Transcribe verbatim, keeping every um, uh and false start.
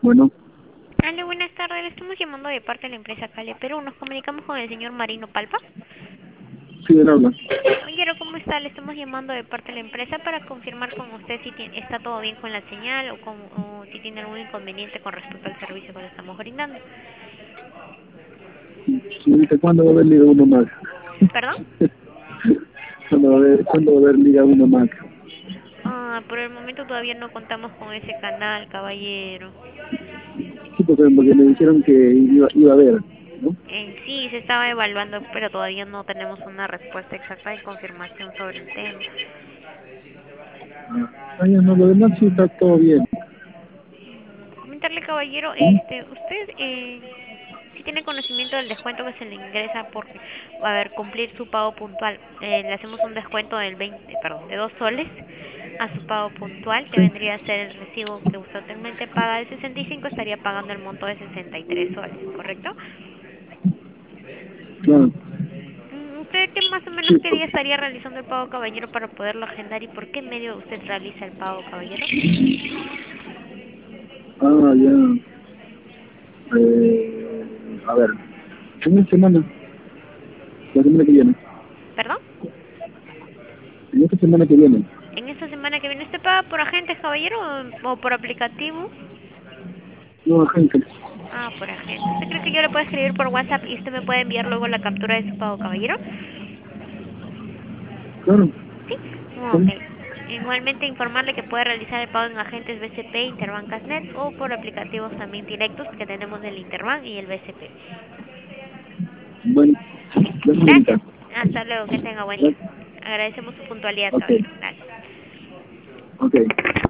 Bueno, Hola, buenas tardes. Le estamos llamando de parte de la empresa Cale Perú. Nos comunicamos con el señor Marino Palpa. sí, él habla. Caballero, ¿cómo está? Le estamos llamando de parte de la empresa para confirmar con usted si ti- está todo bien con la señal o, con, o si tiene algún inconveniente con respecto al servicio que le estamos brindando. Señorita, ¿cuándo va a haber Liga uno más? ¿Perdón? ¿Cuándo va a haber, ¿cuándo va a haber Liga uno más? Ah, por el momento todavía no contamos con ese canal, caballero. Sí, porque, porque me dijeron que iba, iba a haber, ¿no? En sí, se estaba evaluando, pero todavía no tenemos una respuesta exacta de confirmación sobre el tema. Ah, ya no, lo demás sí está todo bien. Mm, Comentarle, caballero, ¿No? este, usted eh, si tiene conocimiento del descuento que se le ingresa por, a ver, cumplir su pago puntual. Eh, le hacemos un descuento del veinte, perdón, de dos soles a su pago puntual, que Sí, vendría a ser el recibo que usted actualmente paga de sesenta y cinco, estaría pagando el monto de sesenta y tres soles, ¿correcto? claro. Mm, ¿Usted qué más o menos Sí, qué día estaría realizando el pago, caballero, para poderlo agendar y por qué medio usted realiza el pago, caballero? ah, ya. Eh, a ver, en esta semana, la semana que viene. ¿Perdón? En esta semana que viene. En esta semana que viene, ¿usted paga por agentes, caballero, o, o por aplicativo? No, gente. Ah, por agente. ¿Usted cree que yo le puedo escribir por WhatsApp y usted me puede enviar luego la captura de su pago, caballero? Claro. Sí. Ok. Sí. Igualmente informarle que puede realizar el pago en agentes B C P, Interbancas Net o por aplicativos también directos que tenemos del Interbank y el B C P. Bueno, ¿Sí? gracias, Gracias. señorita. Hasta luego. Que tenga buen día. Gracias. Agradecemos su puntualidad, Ok, caballero. Gracias. ok.